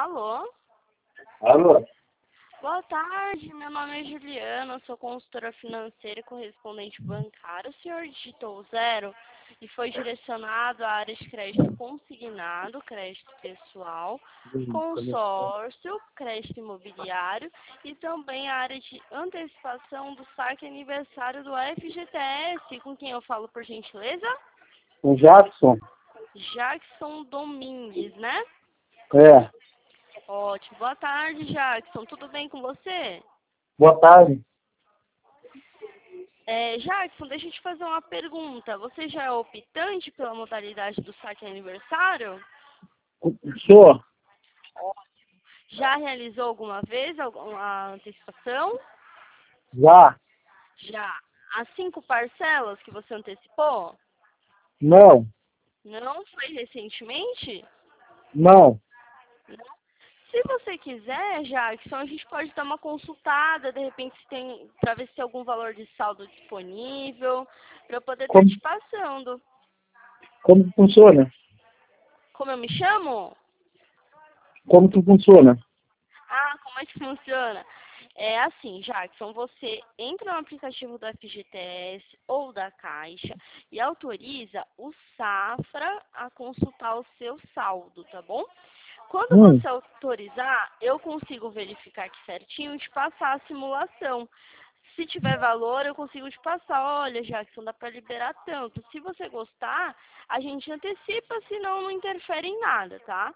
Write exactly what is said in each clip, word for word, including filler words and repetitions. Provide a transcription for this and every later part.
Alô? Alô? Boa tarde, meu nome é Juliana, sou consultora financeira e correspondente bancário. O senhor digitou zero e foi direcionado à área de crédito consignado, crédito pessoal, consórcio, crédito imobiliário e também a área de antecipação do saque aniversário do F G T S. Com quem eu falo, por gentileza? O Jackson? Jackson Domingues, né? É. Ótimo. Boa tarde, Jackson. Tudo bem com você? Boa tarde. É, Jackson, deixa eu te fazer uma pergunta. Você já é optante pela modalidade do saque aniversário? Sou? Já realizou alguma vez alguma antecipação? Já? Já. As cinco parcelas que você antecipou? Não. Não? Foi recentemente? Não. Não. Se você quiser, Jackson, a gente pode dar uma consultada, de repente, se tem, para ver se tem algum valor de saldo disponível, para eu poder estar Como, te passando. como que funciona? Como eu me chamo? Como que funciona? Ah, como é que funciona? É assim, Jackson, você entra no aplicativo do F G T S ou da Caixa e autoriza o Safra a consultar o seu saldo, tá bom? Quando Hum. você autorizar, eu consigo verificar aqui certinho e te passar a simulação. Se tiver valor, eu consigo te passar. Olha, Jackson, dá para liberar tanto. Se você gostar, a gente antecipa, senão não interfere em nada, tá?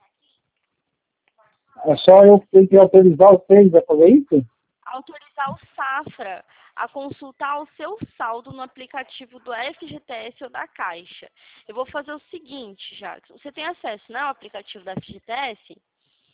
É só eu ter que autorizar vocês a fazer isso? Autorizar o Safra a consultar o seu saldo no aplicativo do F G T S ou da Caixa. Eu vou fazer o seguinte, Jackson. Você tem acesso, né, ao aplicativo da F G T S?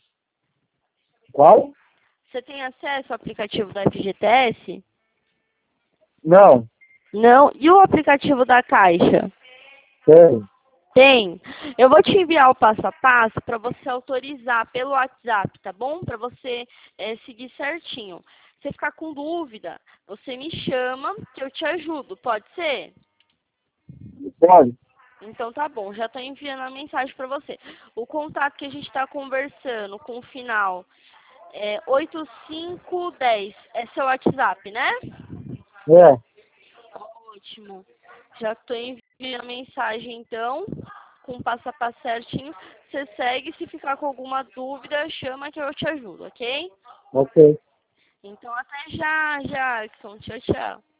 Qual? Você tem acesso ao aplicativo da F G T S? Não. Não. E o aplicativo da Caixa? Sério. Tem. Eu vou te enviar o passo a passo para você autorizar pelo WhatsApp, tá bom? Para você é, seguir certinho. Se ficar com dúvida, você me chama que eu te ajudo. Pode ser? Pode. Então tá bom, já estou enviando a mensagem para você. O contato que a gente está conversando com o final é oito cinco um zero. É seu WhatsApp, né? É. Ótimo. Já estou enviando a mensagem então, com o passo a passo certinho. Você segue, se ficar com alguma dúvida, chama que eu te ajudo, ok? Ok. Então até já, Jackson. Tchau, tchau.